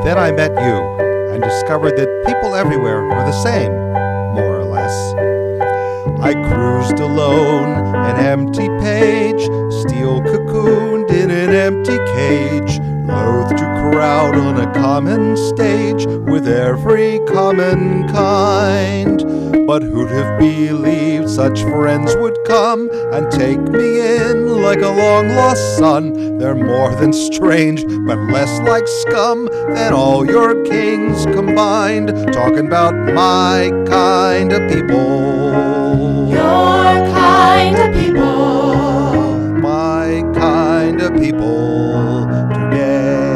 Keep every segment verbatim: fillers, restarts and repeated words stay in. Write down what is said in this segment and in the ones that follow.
Then I met you and discovered that people everywhere were the same, more or less. I cruised alone, an empty page, steel cocooned in an empty cage, loath to crowd on a common stage with every common kind. But who'd have believed such friends would come and take me in like a long-lost son? They're more than strange, but less like scum than all your kings combined. Talking about my kind of people. Your kind of people. My kind of people today.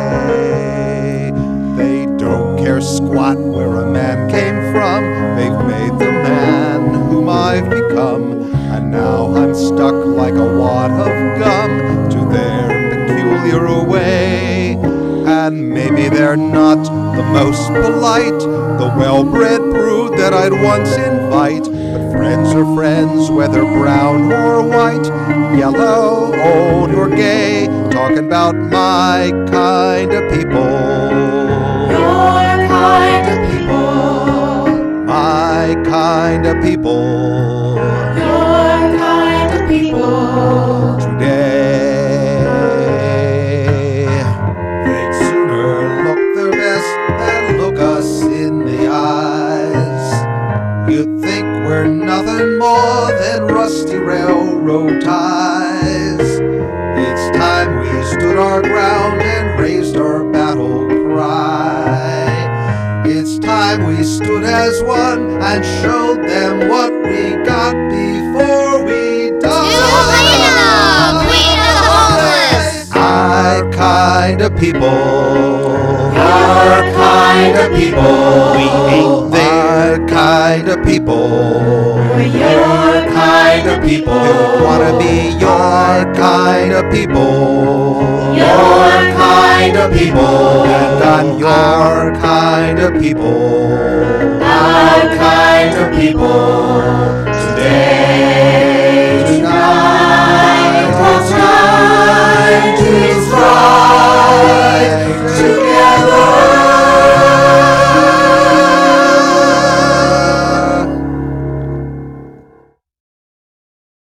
They don't care squat where a man came from. They've made the man whom I've become, and now I'm stuck like a wad of gum to their peculiar way. And maybe they're not the most polite, the well-bred brood that I'd once invite, but friends are friends, whether brown or white, yellow, old or gay, talking about my kind of people. Your kind of people. My kind of people. Your kind of people. Today. They'd sooner look their best than look us in the eyes. You'd think we're nothing more than rusty railroad ties. It's time we stood our ground and raised our battle cry. It's time we stood as one and showed them what we got before we died. Helena, Queen of the Homeless. My kind of people. Your kind of people. We ain't their kind of people. We're your kind of people. They wanna be your kind of people. Your kind of people. And I'm your kind of people. Our kind of people.